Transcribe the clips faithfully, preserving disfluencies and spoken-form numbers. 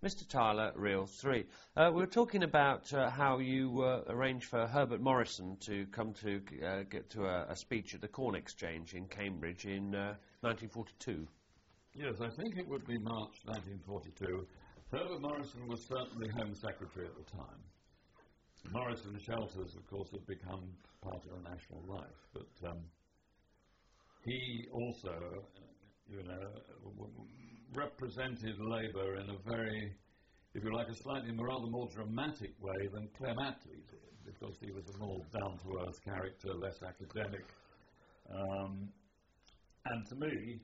Mister Tyler, Reel three. Uh, we were talking about uh, how you uh, arranged for Herbert Morrison to come to uh, get to a, a speech at the Corn Exchange in Cambridge in uh, nineteen forty-two. Yes, I think it would be March nineteen forty-two. Herbert Morrison was certainly Home Secretary at the time. Morrison shelters, of course, had become part of national life, but um, he also, you know, represented Labour in a very, if you like, a slightly rather more dramatic way than Clem Attlee did, because he was a more down-to-earth character, less academic. Um, and to me,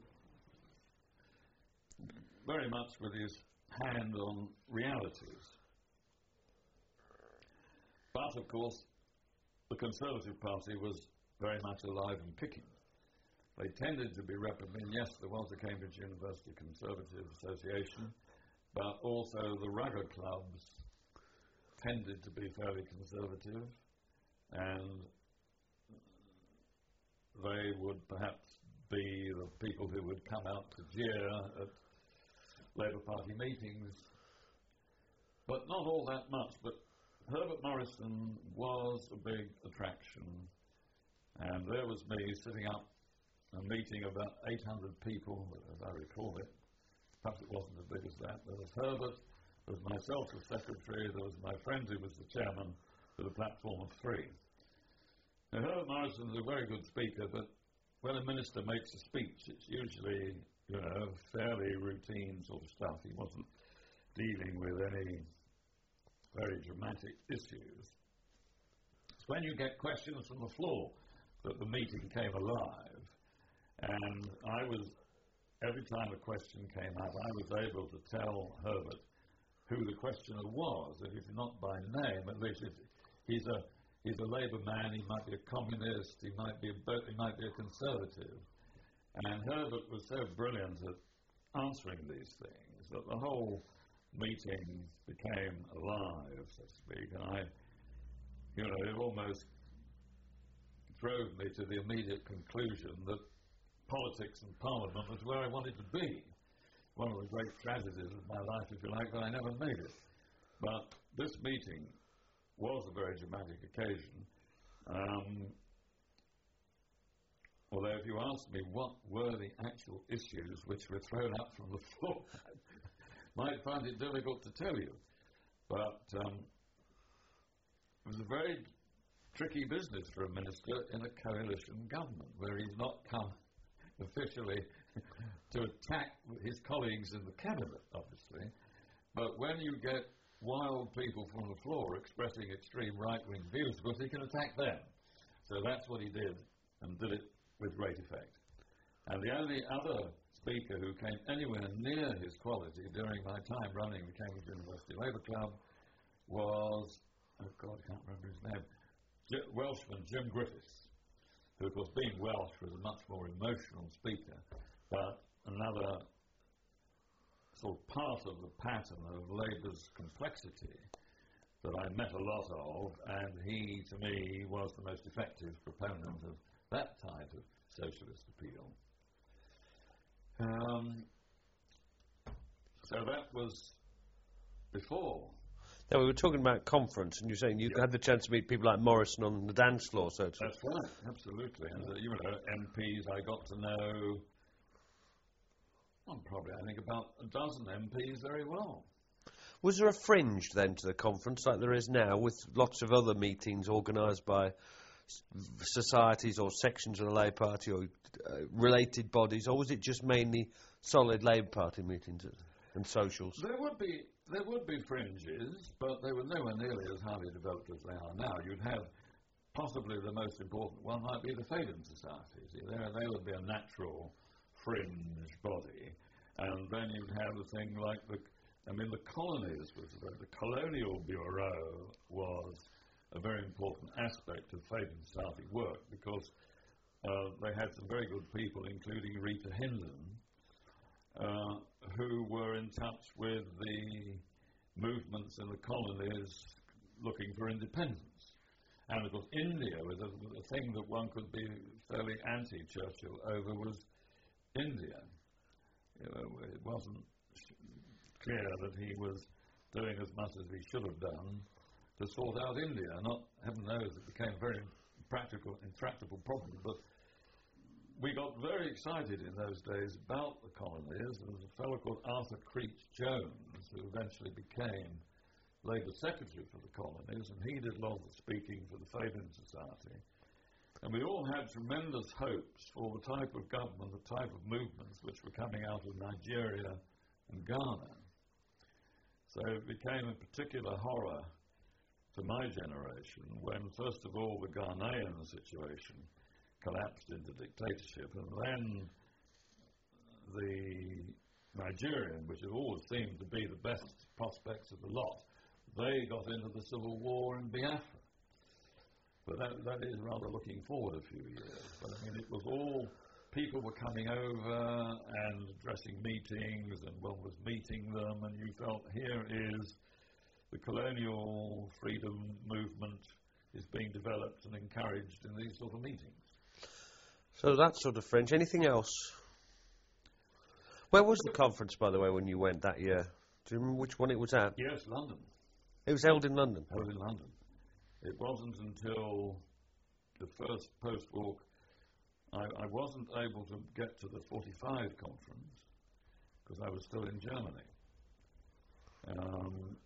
very much with his hand on realities. But, of course, the Conservative Party was very much alive and kicking. They tended to be represented. Yes, there was the Cambridge University Conservative Association, but also the rugger clubs tended to be fairly conservative, and they would perhaps be the people who would come out to jeer at Labour Party meetings, but not all that much. But Herbert Morrison was a big attraction, and there was me sitting up a meeting of about eight hundred people, as I recall it. Perhaps it wasn't as big as that. There was Herbert, there was myself as secretary, there was my friend who was the chairman, with a platform of three. Now, Herbert Morrison is a very good speaker, but when a minister makes a speech, it's usually, you know, fairly routine sort of stuff. He wasn't dealing with any very dramatic issues. It's when you get questions from the floor that the meeting came alive. And I was, every time a question came up, I was able to tell Herbert who the questioner was, and if not by name, at least if he's a he's a Labour man, he might be a communist, he might be a he might be a conservative. And Herbert was so brilliant at answering these things that the whole meeting became alive, so to speak. And I, you know, it almost drove me to the immediate conclusion that politics and Parliament was where I wanted to be. One of the great tragedies of my life, if you like, that I never made it. But this meeting was a very dramatic occasion. Um, although if you asked me what were the actual issues which were thrown up from the floor, I might find it difficult to tell you. But um, it was a very tricky business for a minister in a coalition government, where he's not come officially to attack his colleagues in the cabinet, obviously, but when you get wild people from the floor expressing extreme right-wing views, of course he can attack them. So that's what he did, and did it with great effect. And the only other speaker who came anywhere near his quality during my time running the Cambridge University Labour Club was, oh God, I can't remember his name, J- Welshman Jim Griffiths, who, of course, being Welsh, was a much more emotional speaker, but another sort of part of the pattern of Labour's complexity that I met a lot of, and he, to me, was the most effective proponent of that type of socialist appeal. Um, so that was before. Now, we were talking about conference, and you're saying you yep. had the chance to meet people like Morrison on the dance floor, so to That's right, absolutely. And, uh, you know, M Ps I got to know, well, probably, I think, about a dozen M Ps very well. Was there a fringe, then, to the conference, like there is now, with lots of other meetings organised by s- societies or sections of the Labour Party or uh, related bodies, or was it just mainly solid Labour Party meetings and socials? There would be... There would be fringes, but they were nowhere nearly as highly developed as they are now. You'd have, possibly the most important one might be the Fabian Societies. There, they would be a natural fringe body. And then you'd have a thing like the, I mean, the colonies, was the, the Colonial Bureau was a very important aspect of Fabian Society work, because uh, they had some very good people, including Rita Hindon, Uh, who were in touch with the movements in the colonies looking for independence. And of course India was a, a thing that one could be fairly anti-Churchill over, was India. You know, it wasn't clear that he was doing as much as he should have done to sort out India. Not, heaven knows, it became a very practical, intractable problem, but we got very excited in those days about the colonies. There was a fellow called Arthur Creech Jones, who eventually became Labour Secretary for the colonies, and he did a lot of the speaking for the Fabian Society. And we all had tremendous hopes for the type of government, the type of movements which were coming out of Nigeria and Ghana. So it became a particular horror to my generation when, first of all, the Ghanaian situation collapsed into dictatorship, and then the Nigerian, which had always seemed to be the best prospects of the lot, they got into the civil war in Biafra. But that, that is rather looking forward a few years. But I mean, it was all, people were coming over and addressing meetings, and one was meeting them, and you felt here is the colonial freedom movement is being developed and encouraged in these sort of meetings. So that sort of French. Anything else? Where was the conference, by the way, when you went that year? Do you remember which one it was at? Yes, London. It was held in London? Held in London. It wasn't until the first post-war... I, I wasn't able to get to the forty-five conference because I was still in Germany. Um,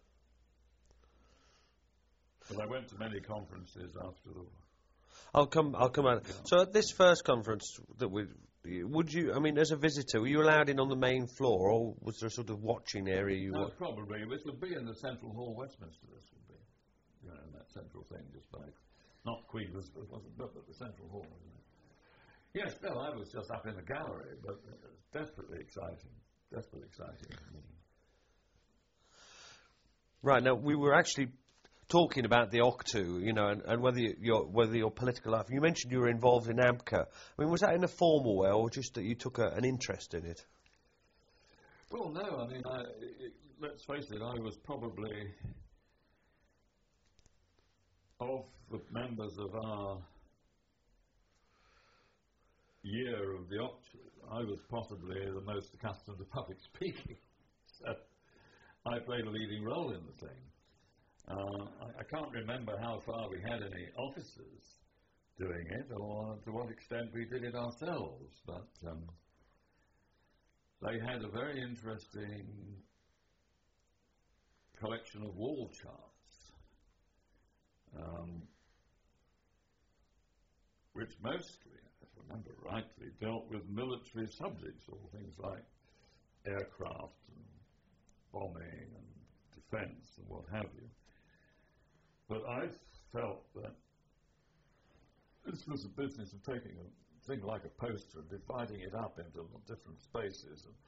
but I went to many conferences after the... I'll come. I'll come out. So at this first conference that we, would you? I mean, as a visitor, were you allowed in on the main floor, or was there a sort of watching area? You no, were? Probably. This would be in the Central Hall, Westminster. This would be, you know, in that central thing, just like not Queen Elizabeth wasn't, but the Central Hall, wasn't it? Yes. No, I was just up in the gallery, but it was desperately exciting. Desperately exciting. Right. Now we were actually talking about the O C T U, you know, and, and whether you, your whether your political life. You mentioned you were involved in AMCA. I mean, was that in a formal way, or just that you took a, an interest in it? Well, no. I mean, I, it, let's face it. I was probably of the members of our year of the O C T U, I was possibly the most accustomed to public speaking. So I played a leading role in the thing. Uh, I, I can't remember how far we had any officers doing it, or to what extent we did it ourselves, but um, they had a very interesting collection of wall charts, um, which mostly, if I remember rightly, dealt with military subjects, or things like aircraft and bombing and defence and what have you. But I felt that this was a business of taking a thing like a poster and dividing it up into different spaces and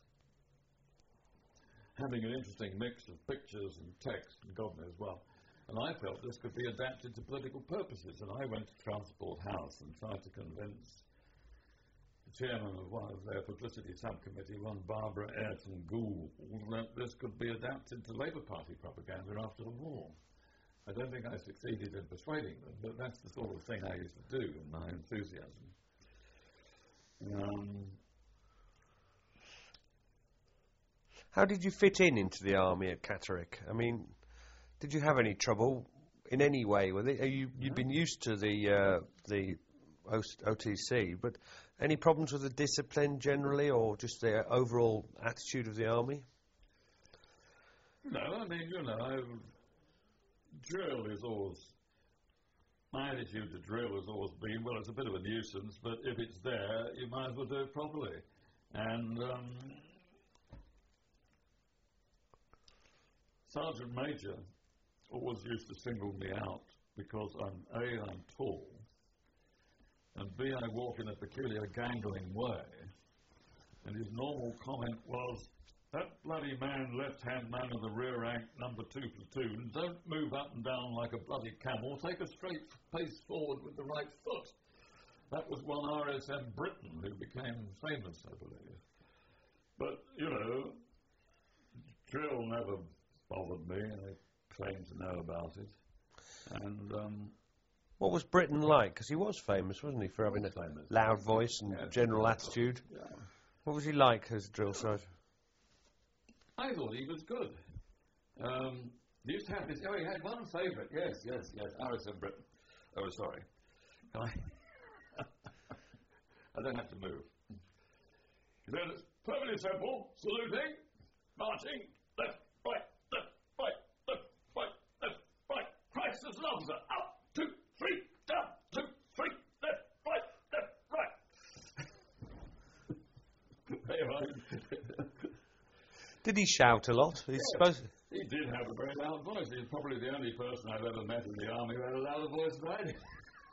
having an interesting mix of pictures and text and God knows what. And I felt this could be adapted to political purposes. And I went to Transport House and tried to convince the chairman of one of their publicity subcommittee, one Barbara Ayrton Gould, that this could be adapted to Labour Party propaganda after the war. I don't think I succeeded in persuading them, but that's the sort of thing I used to do in my enthusiasm. Um, How did you fit in into the army at Catterick? I mean, did you have any trouble in any way with it? You, you've been used to the uh, the O T C, but any problems with the discipline generally, or just the overall attitude of the army? No, I mean, you know, I've, drill is always, my attitude to drill has always been, well, it's a bit of a nuisance, but if it's there, you might as well do it properly. And um, Sergeant Major always used to single me out because I'm, A, I'm tall, and B, I walk in a peculiar gangling way. And his normal comment was, "That bloody man, left-hand man of the rear rank, number two platoon, don't move up and down like a bloody camel. Take a straight pace forward with the right foot." That was one R S M Britain who became famous, I believe. But, you know, drill never bothered me. I claim to know about it. And um, what was Britain like? Because he was famous, wasn't he, for having a famous. loud voice and Yeah, general attitude? Yeah. What was he like as a drill sergeant? I thought he was good. Um, he used to have this, oh, he had one favourite, yes, yes, yes, Harrison Britain. Oh, sorry. Can I? I don't have to move. He said, it's perfectly simple, saluting, marching, left, right, left, right, left, right, left, right. Christ is an officer. Up, two, three, down, two, three, left, right, left, right. There I Did he shout a lot? He's Yes. supposed to. He did have a very loud voice. He's probably the only person I've ever met in the army who had a louder voice than I did.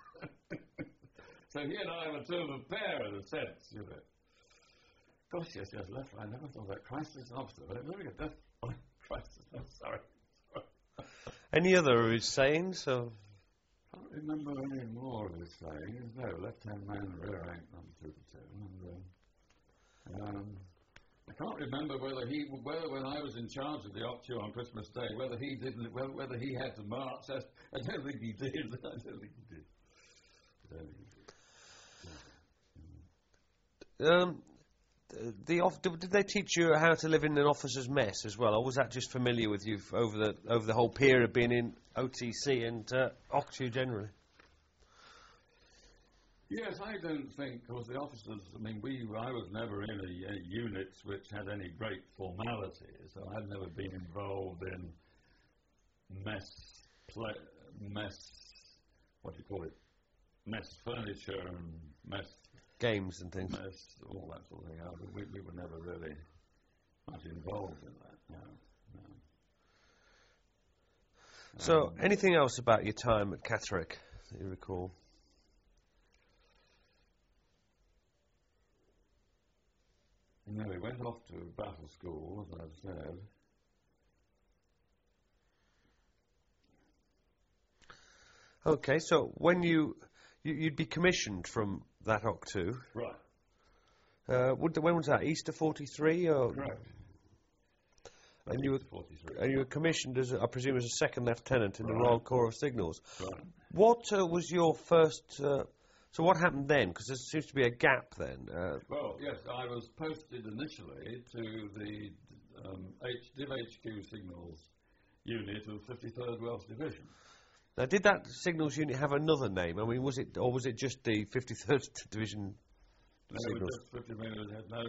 So he and I were two of a pair in a sense, you know. Gosh, yes, yes, left, right. I never thought that. Christ is an officer. But let me get that. Oh, Christ is no, sorry. Any other of his sayings? Or? I can't remember any more of his sayings. No, left-hand man, rear rank, number two to two. And, uh, um, I can't remember whether he, whether when I was in charge of the Octu on Christmas Day, whether he didn't, whether, whether he had to march. I, I don't think he did. I don't think he did. I don't think he did. Um, the off- did they teach you how to live in an officer's mess as well, or was that just familiar with you f- over the over the whole period of being in O T C and uh, Octu generally? Yes, I don't think, because the officers, I mean, we, I was never in a, a units which had any great formality, so I've never been involved in mess, play, mess, what do you call it, mess furniture and mess Games and things. mess, all that sort of thing. I, we, we were never really much involved in that, no, no. So, Um, anything else about your time at Catterick that you recall? No, we went off to battle school, as I've said. Okay, so when you, you you'd be commissioned from that Octu. Right. Uh, would, when was that? Easter forty-three, or Correct. And you were, forty-three. and you were commissioned as, a, I presume, as a second lieutenant in Right. the Royal Corps of Signals. Right. What uh, was your first? Uh, so what happened then? Because there seems to be a gap then. Uh, Well, yes, I was posted initially to the um, H, Div H Q Signals unit of fifty-third Welsh Division. now, did that Signals unit have another name? I mean, was it, or was it just the fifty-third Division No, Signals? just fifty minutes had no,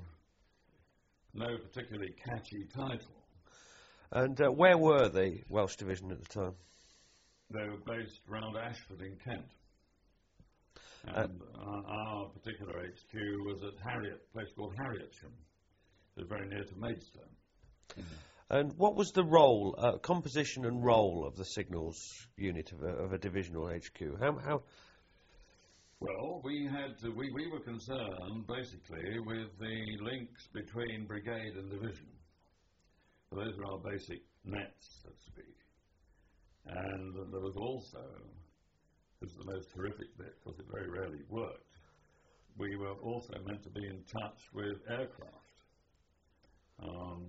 no particularly catchy title. And uh, where were the Welsh Division at the time? They were based around Ashford in Kent. Uh, And uh, our particular H Q was at Harriet, a place called Harrietsham. It was very near to Maidstone. And what was the role, uh, composition and role of the Signals unit of a, of a divisional H Q? How, how Well, we had to, we, we were concerned basically with the links between brigade and division. So those are our basic nets, so to speak. And uh, there was also, this is the most horrific bit because it very rarely worked, we were also meant to be in touch with aircraft. Um,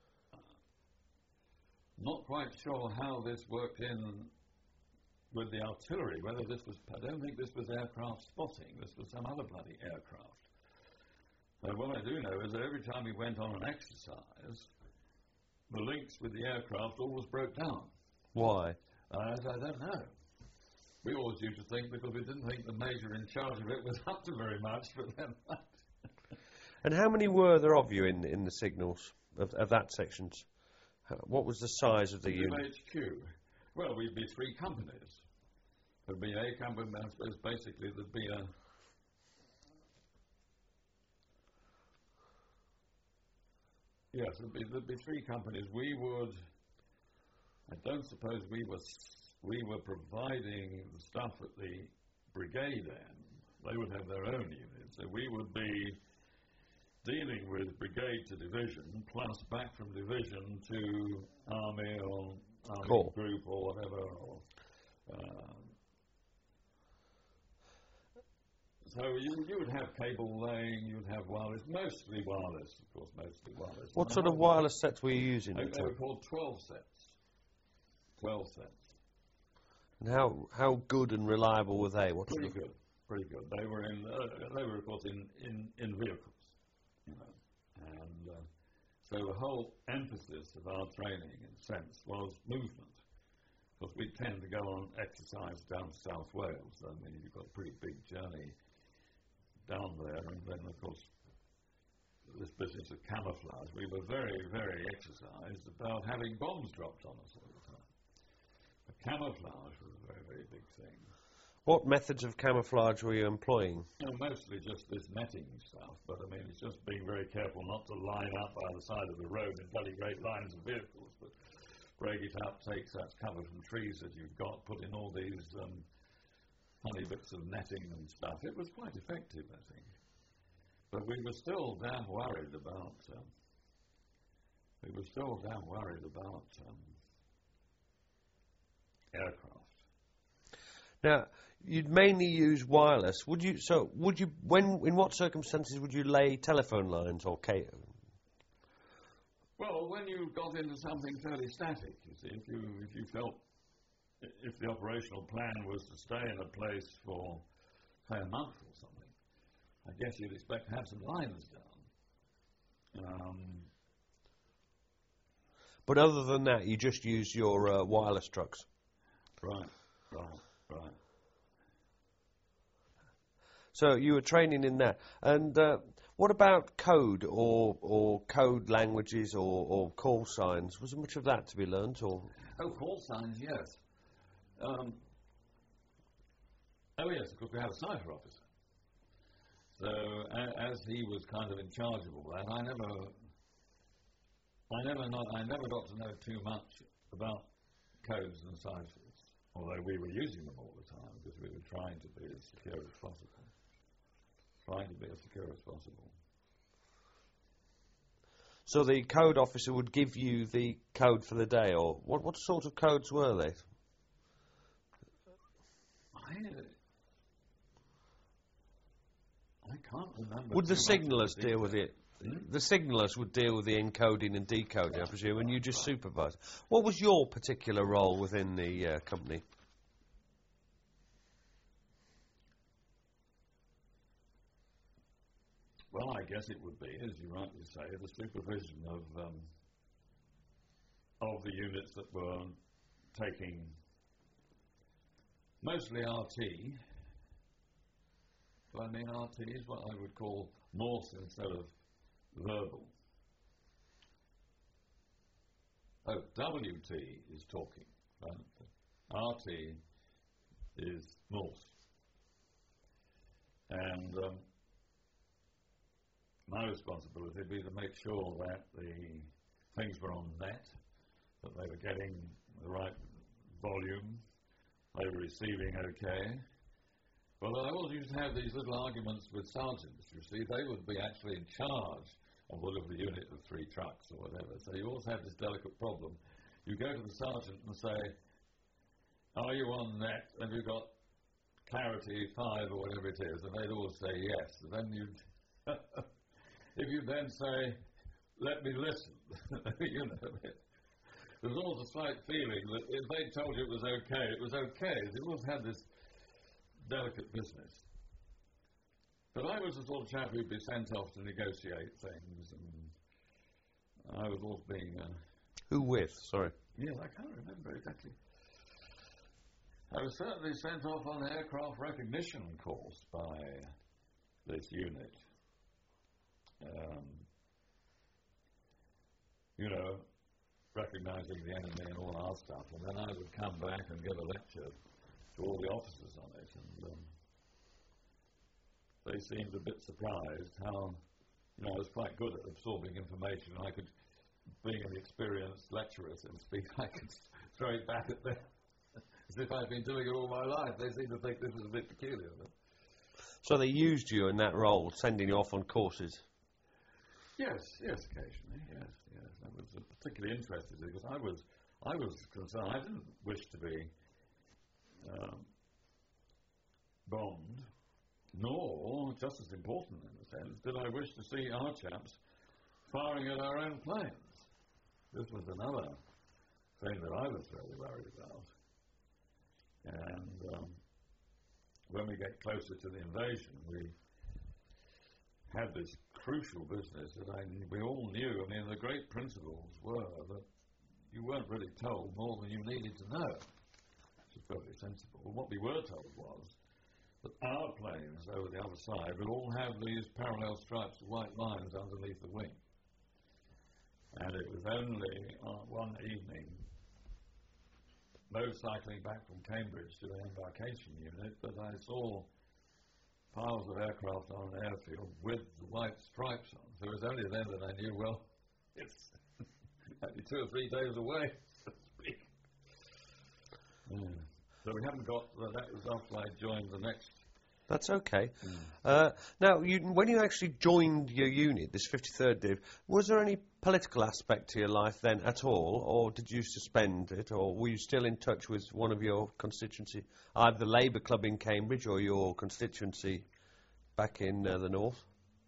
not quite sure how this worked in with the artillery, whether this was, I don't think this was aircraft spotting, this was some other bloody aircraft. But what I do know is that every time we went on an exercise, the links with the aircraft always broke down. why? Uh, I don't know. We always used to think, because we didn't think the major in charge of it was up to very much, but then And how many were there of you in in the Signals of, of that sections? How, what was the size of the unit? H Q. Well, we'd be three companies. There'd be a company, I suppose, basically there'd be a yes, there'd be, there'd be three companies. We would, I don't suppose we were we were providing the stuff at the brigade end. They would have their own unit, so we would be dealing with brigade to division, plus back from division to army or army Corps. group or whatever. Or, um, so you, you would have cable laying, you'd have wireless, mostly wireless, of course, mostly wireless. What And sort the of whole- wireless sets were you using They, at the they were time? called twelve sets. twelve sets. And how how good and reliable were they? What sort Pretty of, good, pretty good. They were in, uh, they were of course in, in, in vehicles, you know, and uh, So the whole emphasis of our training, in a sense, was movement. Because we tend to go on exercise down to South Wales. I mean, you've got a pretty big journey down there, and then, of course, this business of camouflage. We were very, very exercised about having bombs dropped on us all the time. But camouflage was a very, very big thing. What methods of camouflage were you employing? You know, mostly just this netting stuff, but I mean, it's just being very careful not to line up by the side of the road in bloody great lines of vehicles, but break it up, take such cover from trees that you've got, put in all these um, funny bits of netting and stuff. It was quite effective, I think. But we were still damn worried about, um, we were still damn worried about um, aircraft. Now, you'd mainly use wireless. Would you? So, would you? When? In what circumstances would you lay telephone lines or cable? Well, when you got into something fairly static, you see, if you if you felt if the operational plan was to stay in a place for say a month or something, I guess you'd expect to have some lines down. Um, but other than that, you just use your uh, wireless trucks. Right, right, right. So you were training in that. And uh, what about code or or code languages or, or call signs? Was there much of that to be learnt? Or? Oh, call signs, yes. Um, oh, yes, because we had a cipher officer. So a, as he was kind of in charge of all that, I never, I never, not, I never got to know too much about codes and ciphers, although we were using them all the time because we were trying to be as secure as possible. Trying to be as secure as possible. So the code officer would give you the code for the day, or what, what sort of codes were they? I, I can't remember. Would the signallers deal with it? Hmm? The signallers would deal with the encoding and decoding, I presume, and you just supervise. What was your particular role within the uh, company? Well, I guess it would be, as you rightly say, the supervision of um, of the units that were taking mostly R T. But I mean, R T is what I would call Morse instead of verbal. Oh, W T is talking. Right? R T is Morse. And um, my responsibility would be to make sure that the things were on net, that they were getting the right volume, they were receiving okay. Well, I always used to have these little arguments with sergeants, you see. They would be actually in charge of all of the unit of three trucks or whatever. So you always have this delicate problem. You go to the sergeant and say, are you on net? Have you got clarity five or whatever it is? And they'd all say yes. And then you'd... If you then say, let me listen, you know, there was always a slight feeling that if they told you it was okay, it was okay. They always had this delicate business. But I was the sort of chap who'd be sent off to negotiate things, and I was always being... Uh, Who with, sorry? Yes, I can't remember exactly. I was certainly sent off on an aircraft recognition course by this unit. Um, you know, recognizing the enemy and all our stuff, and then I would come back and give a lecture to all the officers on it, and um, they seemed a bit surprised how, you know, I was quite good at absorbing information, and I could, being an experienced lecturer, so to speak, I could throw it back at them as if I'd been doing it all my life. They seemed to think this was a bit peculiar. But so they used you in that role, sending you off on courses? Yes, yes, occasionally, yes, yes. I was uh, particularly interested because I was, I was concerned. I didn't wish to be um, bombed, nor, just as important in a sense, did I wish to see our chaps firing at our own planes. This was another thing that I was very worried about. And um, when we get closer to the invasion, we had this crucial business that I, we all knew. I mean, the great principles were that you weren't really told more than you needed to know, which is perfectly sensible. But what we were told was that our planes over the other side would all have these parallel stripes of white lines underneath the wing. And it was only uh, one evening, motorcycling back from Cambridge to the embarkation unit, that I saw piles of aircraft on an airfield with the white stripes on. So it was only then that I knew, well, it's only two or three days away, so to speak. Yeah. So we haven't got, uh, that was after I joined the next. That's okay. Mm. Uh, now, you, when you actually joined your unit, this fifty-third Div, was there any political aspect to your life then at all, or did you suspend it, or were you still in touch with one of your constituency, either the Labour Club in Cambridge or your constituency back in uh, the north?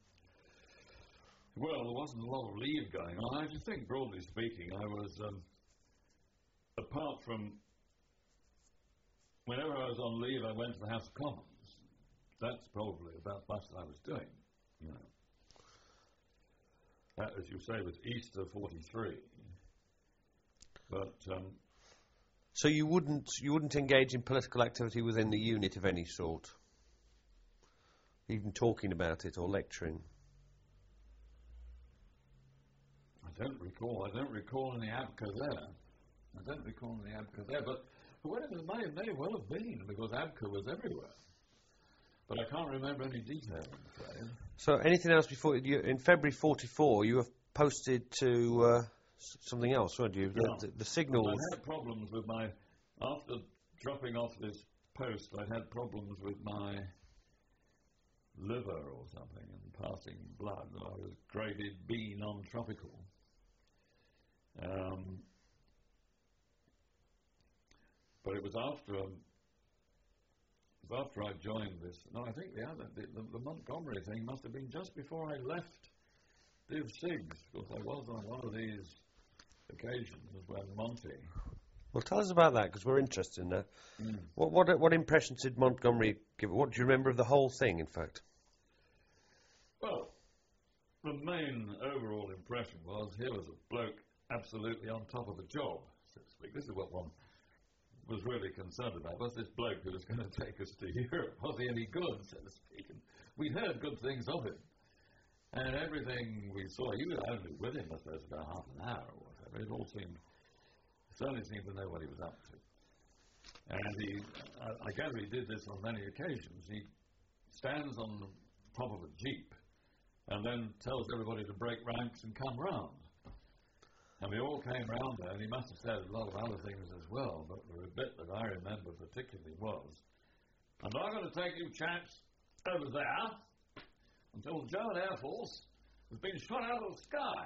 Well, there wasn't a lot of leave going on. I just think, broadly speaking, I was, um, apart from, whenever I was on leave, I went to the House of Commons. That's probably about much that I was doing, you know. That, as you say, was Easter forty-three. But um, so you wouldn't you wouldn't engage in political activity within the unit of any sort, even talking about it or lecturing? I don't recall. I don't recall any A B C A there. I don't recall any A B C A there. But whatever it may, may well have been, because A B C A was everywhere. But I can't remember any detail, I'm afraid. So anything else before you, in February forty-four, you were posted to uh, s- something else, weren't you? Yeah. The, the, the signals. I had problems with my, after dropping off this post, I had problems with my liver or something and passing blood. I was graded B non-tropical. Um, but it was after um, after I joined this, no, I think the other, the, the, the Montgomery thing must have been just before I left Div Sigs, because I was on one of these occasions when Monty. Well, tell us about that, because we're interested in that. Mm. What, what what impressions did Montgomery give? What do you remember of the whole thing, in fact? Well, the main overall impression was here was a bloke absolutely on top of the job, so to speak. This is what one was really concerned about. Was this bloke who was going to take us to Europe? Was he any good, so to speak? And we'd heard good things of him. And everything we saw, he was only with him, I suppose, about half an hour or whatever. It all seemed, certainly seemed to know what he was up to. And he, I, I gather he did this on many occasions. He stands on the top of a jeep and then tells everybody to break ranks and come round. And we all came round there, and he must have said a lot of other things as well, but the bit that I remember particularly was, I'm not going to take you chaps over there until the German Air Force has been shot out of the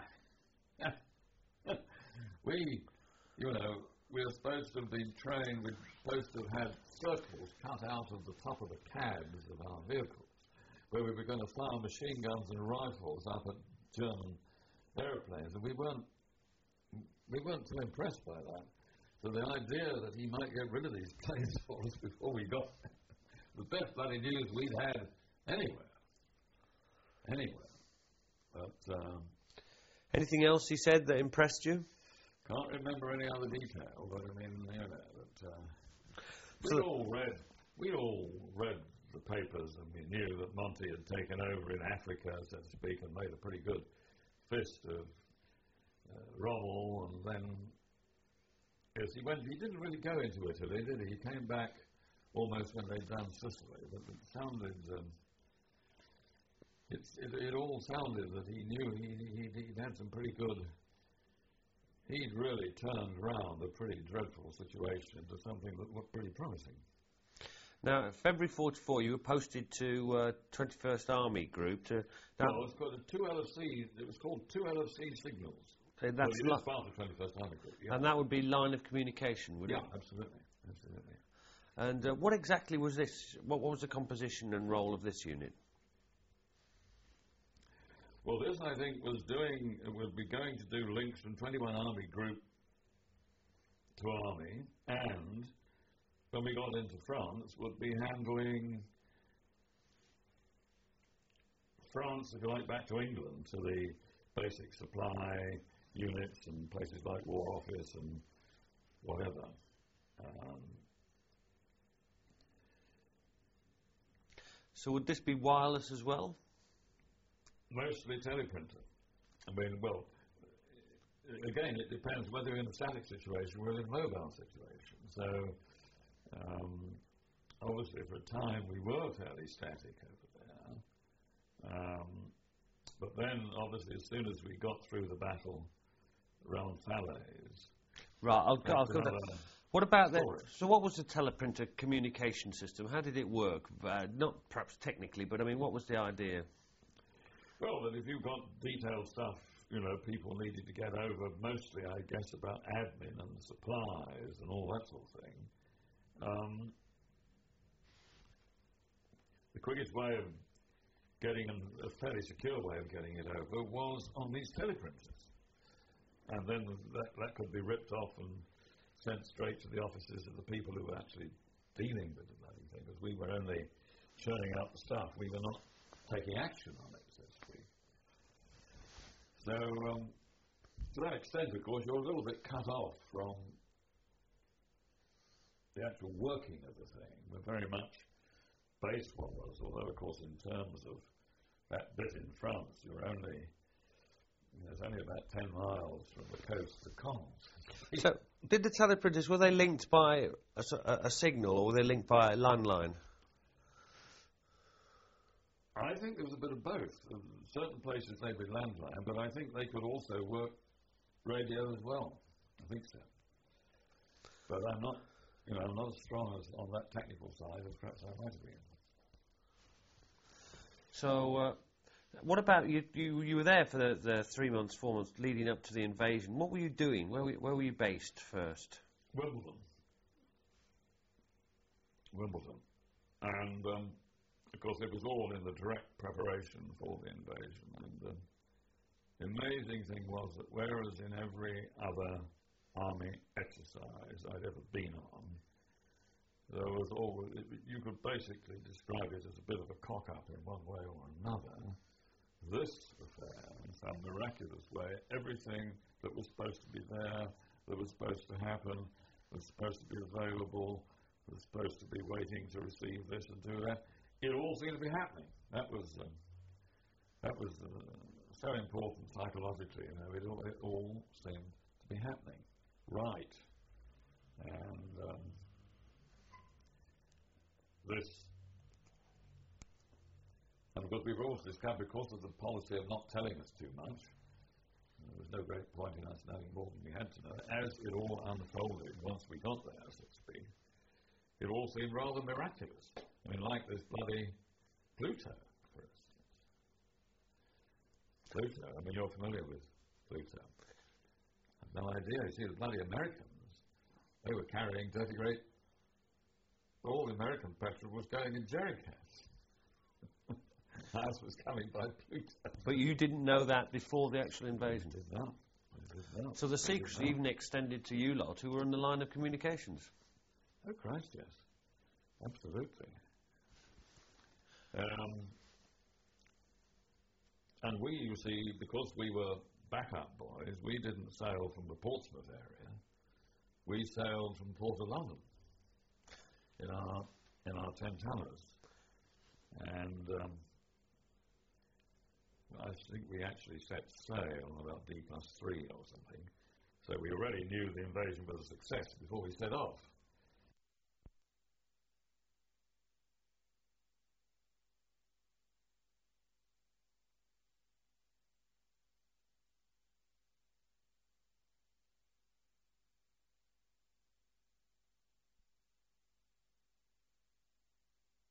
sky. we, you know, we were supposed to have been trained, we were supposed to have had circles cut out of the top of the cabs of our vehicles, where we were going to fire machine guns and rifles up at German aeroplanes, and we weren't We weren't too impressed by that. So the idea that he might get rid of these planes for us before we got the best bloody news we'd had anywhere. Anywhere. But, um, Anything else he said that impressed you? can't remember any other detail, but I mean, you know, that, uh, So we'd all read, we'd all read the papers, and we knew that Monty had taken over in Africa, so to speak, and made a pretty good fist of Uh, Rommel, and then yes, he went. He didn't really go into Italy, did he? He came back almost when they'd done Sicily, but it sounded. Um, it's, it, it all sounded that he knew he, he he'd had some pretty good. He'd really turned round a pretty dreadful situation into something that looked pretty promising. Now, February forty-four, you were posted to uh, twenty-first Army Group to. Now, No, it was called a two L F C. It was called two L F C signals. uh, that's well, it li- is part of twenty-first Army Group. Yeah, and that would be line of communication, would yeah, it? absolutely, absolutely. And uh, what exactly was this? What, what was the composition and role of this unit? Well, this, I think, was doing, would be going to do links from twenty-one Army Group to Army, and when we got into France, would be handling France, if you like, back to England, to the basic supply units and places like War Office and whatever. Um, So would this be wireless as well? mostly teleprinter. I mean, well, again, it depends whether you're in a static situation or in a mobile situation. So, um, obviously, for a time, we were fairly static over there. Um, but then, obviously, as soon as we got through the battle around Falaise... Right, I'll go, I'll go another there. What about that? story. So what was the teleprinter communication system? How did it work? Uh, not perhaps technically, but I mean, what was the idea? Well, that if you've got detailed stuff, you know, people needed to get over, mostly, I guess, about admin and supplies and all that sort of thing. Um, the quickest way of getting, an, a fairly secure way of getting it over was on these teleprinters. And then that, that could be ripped off and sent straight to the offices of the people who were actually dealing with the bloody thing, because we were only churning out the stuff. We were not taking action on it, so to speak. So, um, to that extent, of course, you're a little bit cut off from the actual working of the thing. We're very much base swallows, although, of course, in terms of that bit in France, you're only, there's only about ten miles from the coast to Caen. So, did the teleprinters, were they linked by a, s- a- a signal, or were they linked by a landline? I think there was a bit of both. In certain places they'd be landline, but I think they could also work radio as well. I think so. But I'm not, you know, I'm not as strong as on that technical side as perhaps I might have been. So, uh, what about you, you? You were there for the, the three months, four months leading up to the invasion. What were you doing? Where were, where were you based first? Wimbledon. Wimbledon. And, um, of course, it was all in the direct preparation for the invasion. And uh, the amazing thing was that whereas in every other army exercise I'd ever been on, there was always, it, you could basically describe it as a bit of a cock-up in one way or another. This affair, in some miraculous way, everything that was supposed to be there, that was supposed to happen, was supposed to be available, was supposed to be waiting to receive this and do that, it all seemed to be happening. That was um, that was uh, so important psychologically. You know, it all, it all seemed to be happening right, and um, this. And of course, we've also discovered, because of the policy of not telling us too much, there was no great point in us knowing more than we had to know. As it all unfolded, once we got there, so to speak, it all seemed rather miraculous. I mean, like this bloody Pluto, for instance. Pluto, I mean, you're familiar with Pluto. I have no idea. You see, the bloody Americans, they were carrying dirty great... All the American petrol was going in jerry cans. Ours was coming by Pluto. But you didn't know that before the actual invasion? I did not. I did not. So the secrecy even extended to you lot, who were on the line of communications? Oh, Christ, yes. Absolutely. Um, and we, you see, because we were backup boys, we didn't sail from the Portsmouth area. We sailed from Port of London in our in our ten tonners, and um, I think we actually set sail on about D plus three or something. So we already knew the invasion was a success before we set off.